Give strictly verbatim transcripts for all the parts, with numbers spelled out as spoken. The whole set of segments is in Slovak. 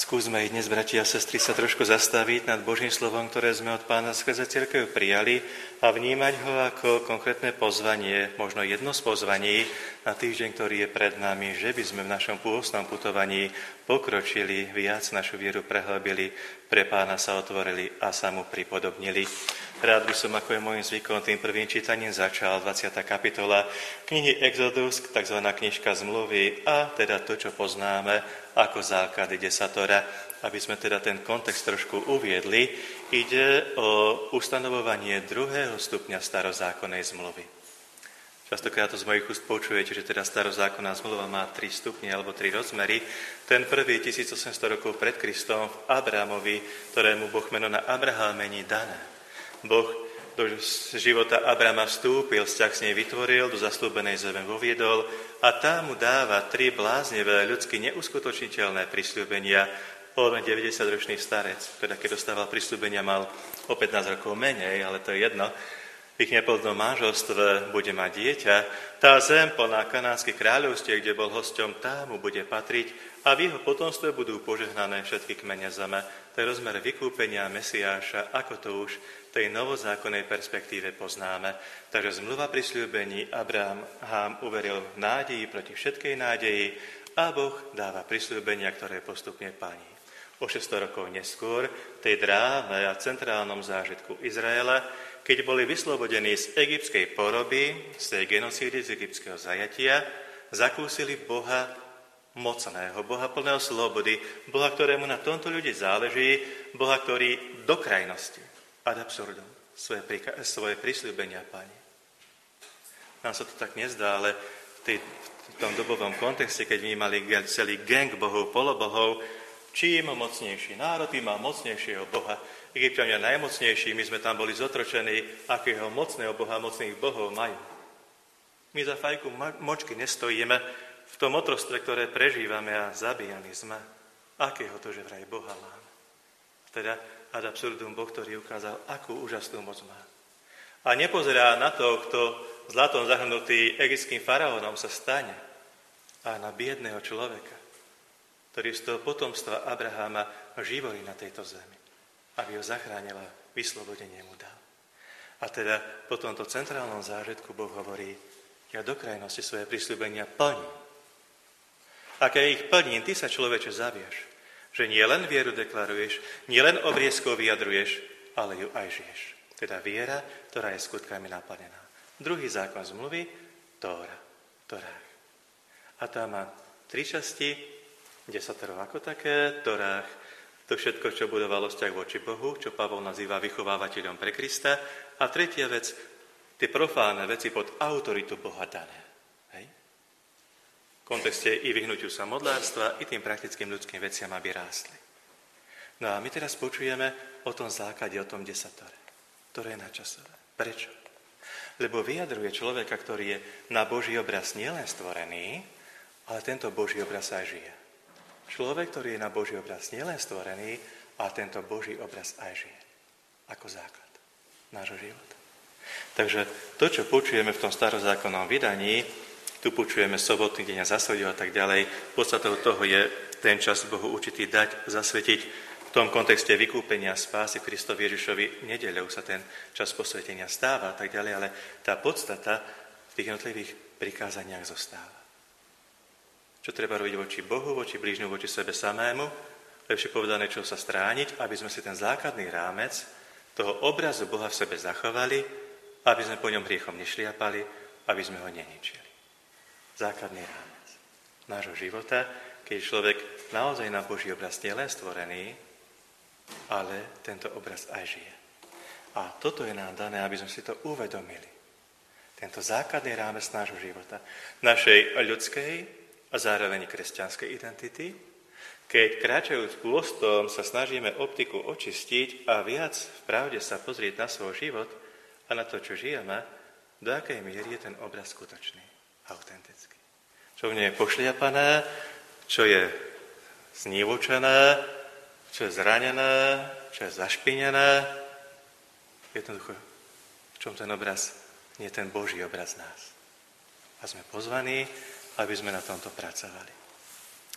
Skúsme i dnes, bratia a sestry, sa trošku zastaviť nad Božím slovom, ktoré sme od Pána skrze cirkev prijali a vnímať ho ako konkrétne pozvanie, možno jedno z pozvaní na týždeň, ktorý je pred nami, že by sme v našom pôstnom putovaní pokročili, viac našu vieru prehlbili, pre Pána sa otvorili a sa mu pripodobnili. Rád by som, ako je môjim zvykom, tým prvým čítaním začal dvadsiata kapitola knihy Exodus, tzv. Knižka zmluvy a teda to, čo poznáme ako základy desatora, aby sme teda ten kontext trošku uviedli. Ide o ustanovovanie druhého stupňa starozákonnej zmluvy. Častokrát to z mojich úst počujete, že teda starozákonná zmluva má tri stupne alebo tri rozmery. Ten prvý tisícosemsto rokov pred Kristom v Abrahamovi, ktorému Boh meno na Abraham mení dané. Boh do života Abrama vstúpil, vzťah s nej vytvoril, do zasľúbenej zeme voviedol a tá mu dáva tri bláznivé, ľudsky neuskutočniteľné prisľúbenia. On deväťdesiatročný starec, teda keď dostával prisľúbenia, mal o pätnásť rokov menej, ale to je jedno. V ich neplodnom manželstve bude mať dieťa. Tá zem plná Kanánskych kráľovstiev, kde bol hosťom, tá mu bude patriť a v jeho potomstve budú požehnané všetky kmene zeme. To je rozmer vykúpenia Mesiáša, ako to už v tej novozákonnej perspektíve poznáme. Takže zmluva prisľúbení, Abraham uveril v nádeji proti všetkej nádeji a Boh dáva prisľúbenia, ktoré postupne plní. O šesťsto rokov neskôr, tej dráme a centrálnom zážitku Izraela, keď boli vyslobodení z egyptskej poroby, z tej genocídy, z egyptského zajatia, zakúsili Boha mocného, Boha plného slobody, Boha, ktorému na tomto ľudí záleží, Boha, ktorý do krajnosti, ad absurdum, svoje, prika- svoje prisľúbenia plní. Nám sa to tak nezdá, ale v, tej, v tom dobovom kontexte, keď vnímali celý gang bohov, polobohov, čím mocnejší národ, tým má mocnejšieho Boha. Egypťania najmocnejší, my sme tam boli zotročení, akého mocného Boha, mocných bohov majú. My za fajku močky nestojíme v tom otrostve, ktoré prežívame a zabíjani sme. Akého to, že vraj Boha máme. Teda ad absurdum Boh, ktorý ukázal, akú úžasnú moc má. A nepozerá na to, kto zlatom zahrnutý egyptským faraónom sa stane, a na biedného človeka, ktorý z toho potomstva Abraháma živorí na tejto zemi, aby ho zachránila, vyslobodenie mu dal. A teda po tomto centrálnom zážitku Boh hovorí, ja do krajnosti svoje prisľúbenia plním. A keď ich plním, ty sa, človeče, zavieš, že nie len vieru deklaruješ, nie len obriezkou vyjadruješ, ale ju aj žiješ. Teda viera, ktorá je skutkami naplnená. Druhý zákon zmluvy, Tóra, Torách. A tá má tri časti, desatero ako také, Torách, to všetko, čo budovalo vzťah voči Bohu, čo Pavol nazýva vychovávateľom pre Krista. A tretia vec, tie profánne veci pod autoritu Boha dané. Hej? V kontexte i vyhnutiu sa modlárstva, i tým praktickým ľudským veciam, aby rástli. No a my teraz počujeme o tom základe, o tom desatore, ktoré je načasové. Prečo? Lebo vyjadruje človeka, ktorý je na Boží obraz nielen stvorený, ale tento Boží obraz aj žije. Človek, ktorý je na Boží obraz nielen stvorený, a tento Boží obraz aj žije. Ako základ nášho života. Takže to, čo počujeme v tom starozákonnom vydaní, tu počujeme sobotný deň a zasvedil a tak ďalej, podstatou toho je ten čas Bohu určitý dať, zasvetiť v tom kontexte vykúpenia spásy Kristovi Ježišovi. Nedeľou sa ten čas posvetenia stáva a tak ďalej, ale tá podstata v tých jednotlivých prikázaniach zostáva. Čo treba robiť voči Bohu, voči blížnu, voči sebe samému, lepšie povedané, čo sa strániť, aby sme si ten základný rámec toho obrazu Boha v sebe zachovali, aby sme po ňom hriechom nešliapali, aby sme ho neničili. Základný rámec nášho života, keď človek naozaj na Boží obraz nie len stvorený, ale tento obraz aj žije. A toto je nám dané, aby sme si to uvedomili. Tento základný rámec nášho života, našej ľudskej a zároveň kresťanskej identity, keď kráčajúc pôstom sa snažíme optiku očistiť a viac v pravde sa pozrieť na svoj život a na to, čo žijeme, do akej miery je ten obraz skutočný, autentický. Čo v nej je pošliapané, čo je znívočené, čo je zranené, čo je zašpinené. Jednoducho, v čom ten obraz nie je ten Boží obraz nás. A sme pozvaní, aby sme na tomto pracovali.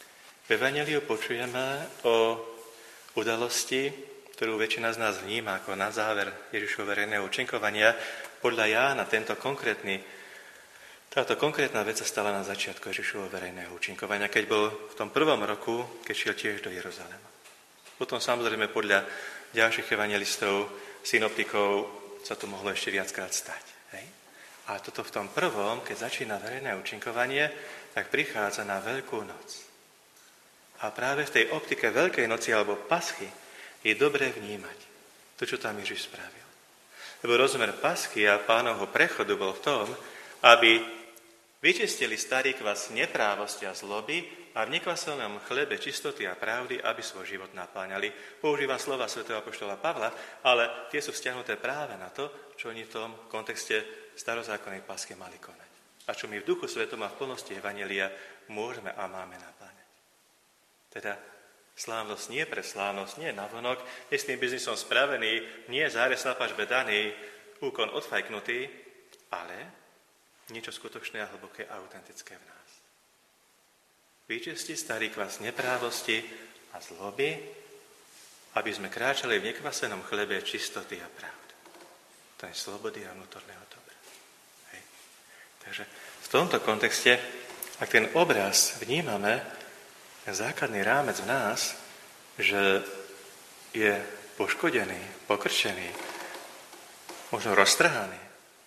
V Evanjeliu počujeme o udalosti, ktorú väčšina z nás vníma ako na záver Ježišovho verejného účinkovania. Podľa Jána tento konkrétny, táto konkrétna vec sa stala na začiatku Ježišovho verejného účinkovania, keď bol v tom prvom roku, keď šiel tiež do Jeruzalema. Potom samozrejme podľa ďalších evangelistov, synoptikov sa to mohlo ešte viackrát stať. Hej? A toto v tom prvom, keď začína verejné účinkovanie, tak prichádza na Veľkú noc. A práve v tej optike Veľkej noci alebo Paschy je dobré vnímať to, čo tam Ježiš spravil. Lebo rozmer Paschy a Pánovho prechodu bol v tom, aby vyčistili starý kvas neprávosti a zloby a v nekvasenom chlebe čistoty a pravdy, aby svoj život napáňali. Používa slova svätého apoštola Pavla, ale tie sú vzťahnuté práve na to, čo oni v tom kontexte starozákonnej Paschy mali konať. A čo my v Duchu Svetom a v plnosti Evanjelia môžeme a máme napáňať. Teda slávnosť nie pre slávnosť, nie navonok, nie s tým biznisom spravený, nie zárez na pažbe daný, úkon odfajknutý, ale niečo skutočné a hlboké a autentické v nás. Vyčistiť starý kvas neprávosti a zloby, aby sme kráčali v nekvasenom chlebe čistoty a pravdy. To je slobody a vnútorného dobra. Hej. Takže v tomto kontexte, ak ten obraz vnímame, ten základný rámec v nás, že je poškodený, pokrčený, možno roztrhaný,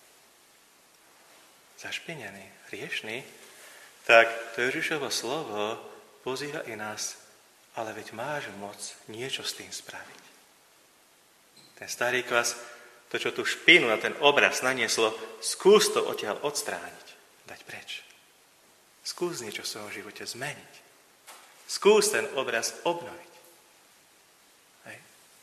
zašpinený, hriešný, tak to Ježišovo slovo pozýva i nás, ale veď máš moc niečo s tým spraviť. Ten starý kvas, to, čo tú špinu na ten obraz nanieslo, skús to odtiaľ odstrániť, dať preč. Skús niečo v svojom živote zmeniť. Skús ten obraz obnoviť. Hej.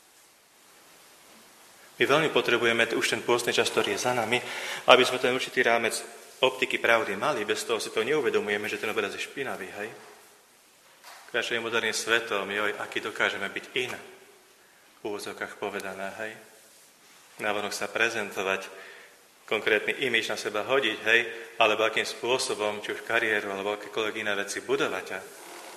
My veľmi potrebujeme už ten pôstny čas, ktorý je za nami, aby sme ten určitý rámec optiky pravdy mali. Bez toho si to neuvedomujeme, že ten obraz je špinavý. Hej. Kráčaním moderným svetom, joj, aký dokážeme byť iné. V úvodzovkách povedané, hej. Návonok sa prezentovať, konkrétny imič na seba hodiť, hej, alebo akým spôsobom, či už kariéru, alebo akékoľvek iné veci budovať. A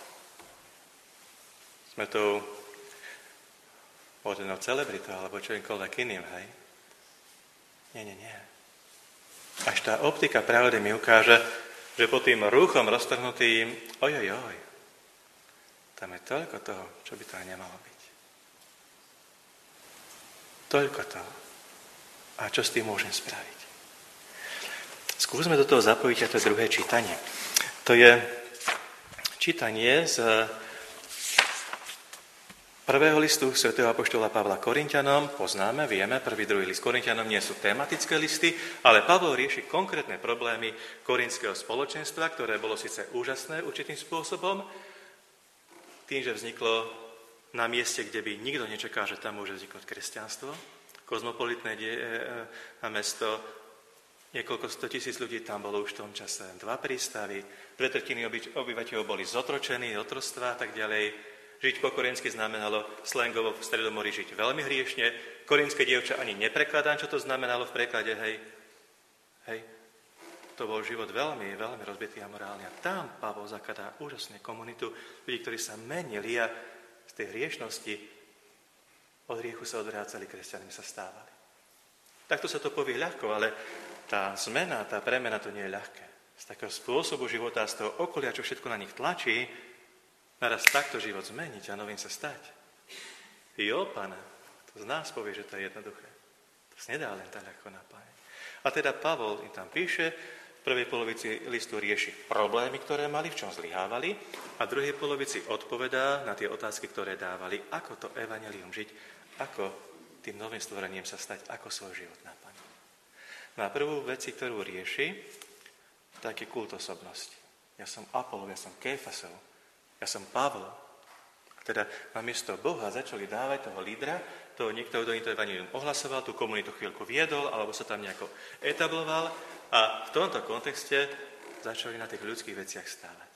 sme tu modernou celebritou, alebo čoimkoľvek iným, hej? Nie, nie, nie. Až tá optika pravdy mi ukáže, že pod tým rúchom roztrhnutým, ojojoj, tam je toľko toho, čo by to nemalo byť. Toľko toho. A čo s tým môžem spraviť? Skúsme do toho zapojiť aj to druhé čítanie. To je čítanie z prvého listu svätého apoštola Pavla Korinťanom. Poznáme, vieme, prvý, druhý list Korinťanom nie sú tematické listy, ale Pavol rieši konkrétne problémy korinského spoločenstva, ktoré bolo síce úžasné určitým spôsobom, tým, že vzniklo na mieste, kde by nikto nečakal, že tam môže vzniknúť kresťanstvo, kozmopolitné mesto, niekoľko sto tisíc ľudí tam bolo už v tom čase, dva prístavy, dve tretiny obyvateľov boli zotročení, otrostva a tak ďalej. Žiť po korensky znamenalo slangovo v Stredomorí žiť veľmi hriešne. Korínske dievča ani neprekladám, čo to znamenalo v preklade, hej. Hej. To bol život veľmi, veľmi rozbitý a morálny. A tam Pavol zakladá úžasnú komunitu ľudí, ktorí sa menili a z tej hriešnosti od hriechu sa odvrácali, kresťanmi sa stávali. Takto sa to povie ľahko, ale tá zmena, tá premena to nie je ľahké. Z takého spôsobu života, z toho okolia, čo všetko na nich tlačí, naraz takto život zmeniť a novým sa stať. Jo, Pane, to z nás povie, že to je jednoduché. To sa nedá len tak ľahko napájať. A teda Pavol im tam píše, v prvej polovici listu rieši problémy, ktoré mali, v čom zlyhávali, a v druhej polovici odpovedá na tie otázky, ktoré dávali, ako to evanjelium žiť, ako tým novým stvorením sa stať, ako svoj život napájať. Na prvú veci, ktorú rieši, taký kult osobnosti. Ja som Apollo, ja som Kéfasov, ja som Pavol. A teda namiesto Boha začali dávať toho lídra, toho niekto, kto im to evanjelium ohlasoval, tú komunitu chvíľku viedol, alebo sa tam nejako etabloval a v tomto kontexte začali na tých ľudských veciach stávať.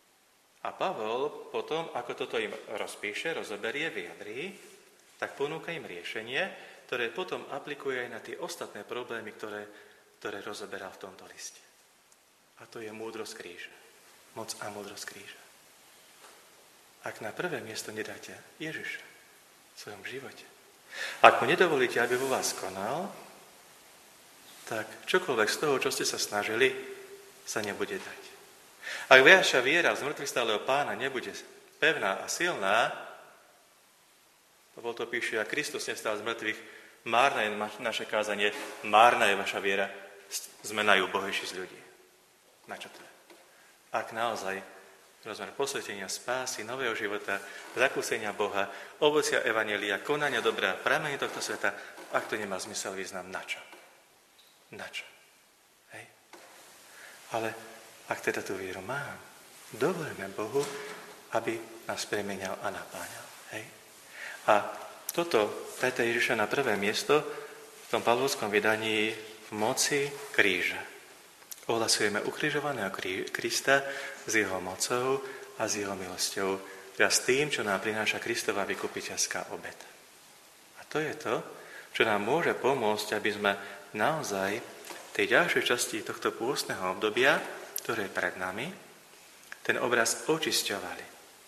A Pavol potom, ako toto im rozpíše, rozoberie, vyjadrí, tak ponúka im riešenie, ktoré potom aplikuje aj na tie ostatné problémy, ktoré, ktoré rozoberal v tomto liste. A to je múdrosť kríža. Moc a múdrosť kríža. ak na prvé miesto nedáte Ježiša v svojom živote. Ak mu nedovolíte, aby vo vás konal, tak čokoľvek z toho, čo ste sa snažili, sa nebude dať. Ak vaša viera v zmŕtvychvstalého Pána nebude pevná a silná, Pavol to píše, a Kristus nestal z mŕtvych, márne je naše kázanie, márna je vaša viera, sme najúbohejší z ľudí. Na čo to je? Ak naozaj rozmer posvetenia, spásy, nového života, zakúsenia Boha, ovocia evanjelia, konania dobrá, pramene tohto sveta, ak to nemá zmysel, význam, na čo? Na čo? Hej? Ale ak teda tú vieru mám, dovolíme Bohu, aby nás premenial a napáňal. Hej? A toto dajte Ježiša na prvé miesto v tom pavlovskom vydaní v moci kríža. Ohlasujeme ukrižovaného Krista s jeho mocou a s jeho milosťou, teda s tým, čo nám prináša Kristova vykupiteľská obeta. A to je to, čo nám môže pomôcť, aby sme naozaj v tej ďalšej časti tohto pôstneho obdobia, ktoré je pred nami, ten obraz očisťovali.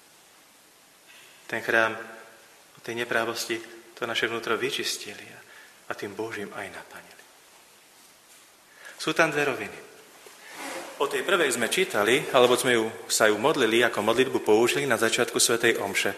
Ten chrám od tej neprávosti to naše vnútro vyčistili a tým Božím aj naplnili. Sú tam dve roviny. O tej prvej sme čítali, alebo sme ju, sa ju modlili, ako modlitbu použili na začiatku svätej omše.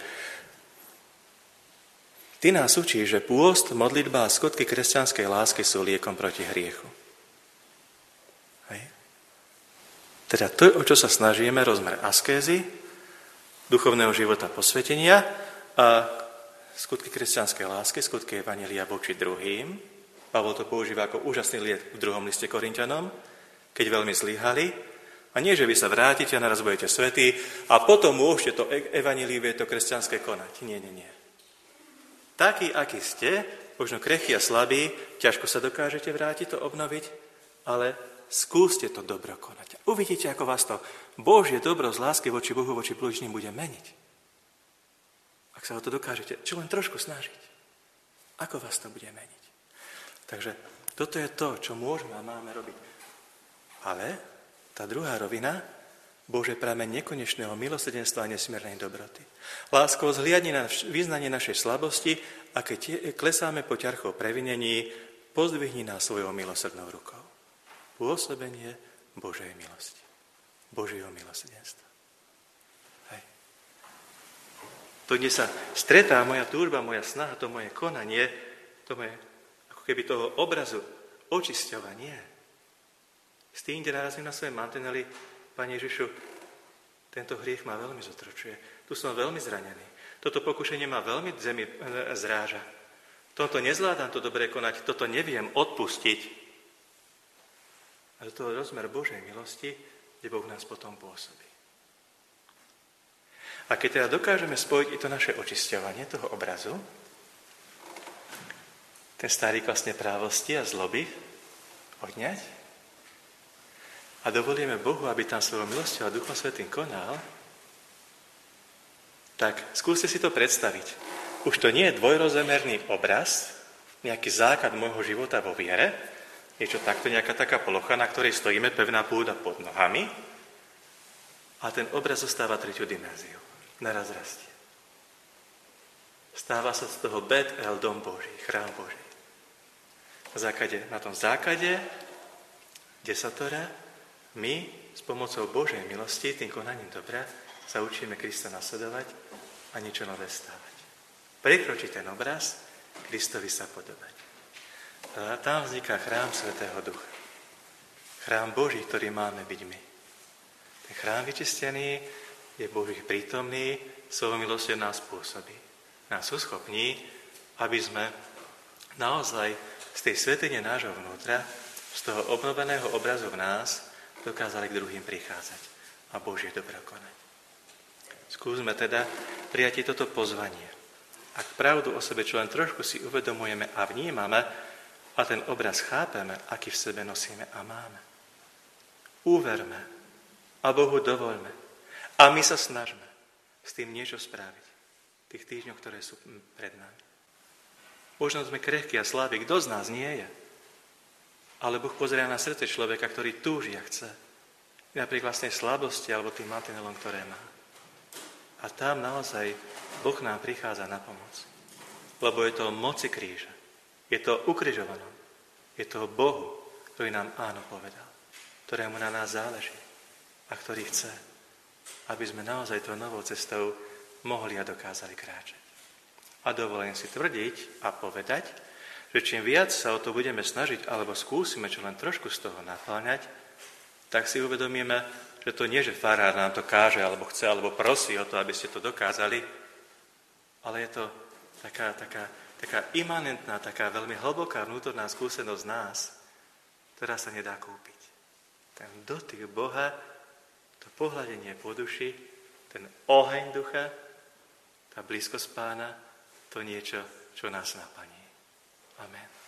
Ty nás učí, že pôst, modlitba a skutky kresťanskej lásky sú liekom proti hriechu. Hej. Teda to, o čo sa snažíme, rozmer askézy, duchovného života posvetenia a skutky kresťanskej lásky, skutky evanjelia voči druhým. Pavol to používa ako úžasný liek v druhom liste Korinťanom, keď veľmi zlyhali. A nie, že vy sa vrátite a naraz budete svätí a potom môžete to evanjelium, to kresťanské konať. Nie, nie, nie. Taký, aký ste, možno krehkí a slabí, ťažko sa dokážete vrátiť, to obnoviť, ale skúste to dobro konať. Uvidíte, ako vás to Božie dobro z lásky voči Bohu, voči blížnym bude meniť. Ak sa o to dokážete, čo len trošku snažiť. Ako vás to bude meniť. Takže toto je to, čo môžeme a máme robiť. Ale tá druhá rovina, Bože prameň nekonečného milosrdenstva a nesmiernej dobroty. Lásko, zhliadni na význanie našej slabosti a keď klesáme po ťarchou previnení, pozdvihni nás svojou milosrdnou rukou. Pôsobenie Božej milosti. Božieho milosrdenstva. Hej. To, kde sa stretá moja túžba, moja snaha, to moje konanie, to moje, ako keby toho obrazu očisťovanie, s tým, kde narazím na svoje mantinely, Pane Ježišu, tento hriech ma veľmi zotročuje. Tu som veľmi zranený. Toto pokušenie ma veľmi zemi zráža. Toto nezvládam to dobre konať, toto neviem odpustiť. A to je rozmer Božej milosti, kde Boh nás potom pôsobí. A keď teda dokážeme spojiť i to naše očisťovanie toho obrazu, ten starý vlastne právosti a zloby odňať, a dovolíme Bohu, aby tam svojou milosťou a Duchom Svätým konal, tak skúste si to predstaviť. Už to nie je dvojrozemerný obraz, nejaký základ môjho života vo viere, niečo takto, nejaká taká plocha, na ktorej stojíme, pevná pôda pod nohami, a ten obraz zostáva tretiu dimenziu. Naraz rastie. Stáva sa z toho Bet El, dom Boží, chrám Boží. Na, základe, na tom základe desatora my s pomocou Božej milosti, tým konaním dobra, sa učíme Krista nasledovať a niečo nové stávať. Prekročiť ten obraz, Kristovi sa podobať. A tam vzniká chrám Svätého Ducha. Chrám Boží, ktorý máme byť my. Ten chrám vyčistený je Boží prítomný, svojou milosťou nás pôsobí. Nás uschopní, aby sme naozaj z tej svätyne nášho vnútra, z toho obnoveného obrazu v nás, dokázali k druhým prichádzať a Božie dobro konať. Skúsme teda prijať toto pozvanie. Ak pravdu o sebe čo len trošku si uvedomujeme a vnímame a ten obraz chápeme, aký v sebe nosíme a máme. Úverme a Bohu dovoľme a my sa snažme s tým niečo spraviť v tých týždňoch, ktoré sú pred nami. Možno sme krehkí a slabí, kto z nás nie je? Ale Boh pozerá na srdce človeka, ktorý túži a chce. Napriek vlastnej slabosti alebo tým mantinelom, ktoré má. A A tam naozaj Boh nám prichádza na pomoc. Lebo je to o moci kríža. Je to ukrižovanom. Je to o Bohu, ktorý nám áno povedal. Ktorému na nás záleží. A ktorý chce, aby sme naozaj tou novou cestou mohli a dokázali kráčať. A dovolím si tvrdiť a povedať, že čím viac sa o to budeme snažiť, alebo skúsime čo len trošku z toho napĺňať, tak si uvedomíme, že to nie, že farár nám to káže, alebo chce, alebo prosí o to, aby ste to dokázali, ale je to taká, taká, taká imanentná, taká veľmi hlboká vnútorná skúsenosť nás, ktorá sa nedá kúpiť. Ten dotyk Boha, to pohľadenie po duši, ten oheň ducha, tá blízkosť Pána, to niečo, čo nás naplní. Amen.